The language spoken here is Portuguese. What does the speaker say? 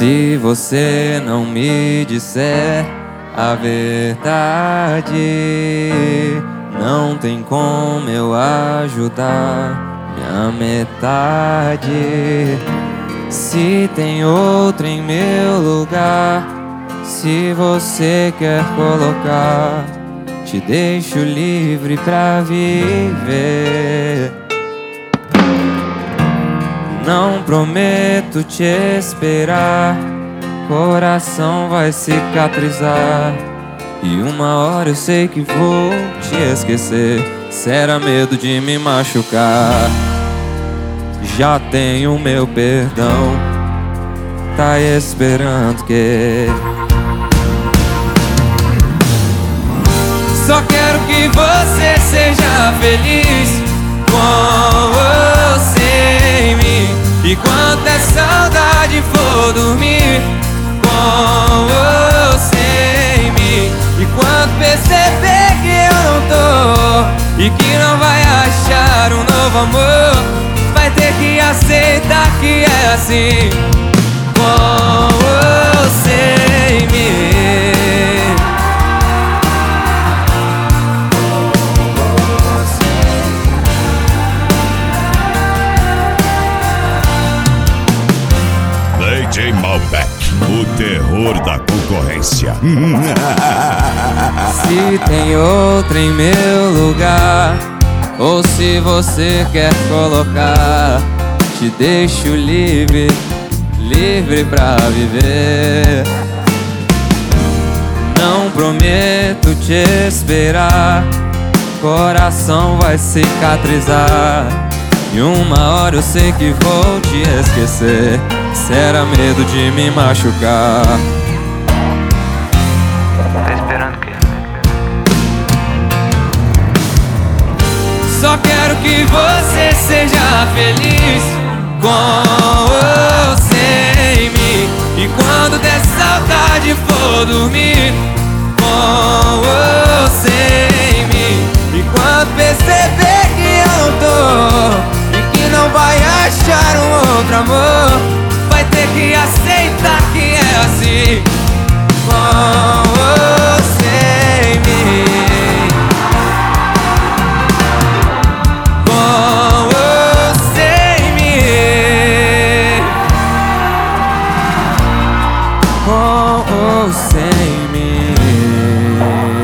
Se você não me disser a verdade, não tem como eu ajudar minha metade. Se tem outra em meu lugar, se você quer colocar, te deixo livre pra viver. Não prometo te esperar, coração vai cicatrizar, e uma hora eu sei que vou te esquecer. Será medo de me machucar? Já tenho meu perdão, tá esperando que... Só quero que você seja feliz com ou sem mim. E quando a saudade for dormir, com ou sem mim. E quando perceber que eu não tô e que não vai achar um novo amor, vai ter que aceitar que é assim, com ou sem mim. DJ Malbec, o terror da concorrência. Se tem outra em meu lugar, ou se você quer colocar, te deixo livre, livre pra viver. Não prometo te esperar, coração vai cicatrizar, e uma hora eu sei que vou te esquecer. Será medo de me machucar? Tá esperando o quê? Só quero que você seja feliz com ou sem mim. E quando der saudade for dormir, com ou sem mim. E quando perceber que eu não tô e que não vai achar um outro amor, vai ter que aceitar que é assim, com ou sem mim. Com ou sem mim. Com ou sem mim.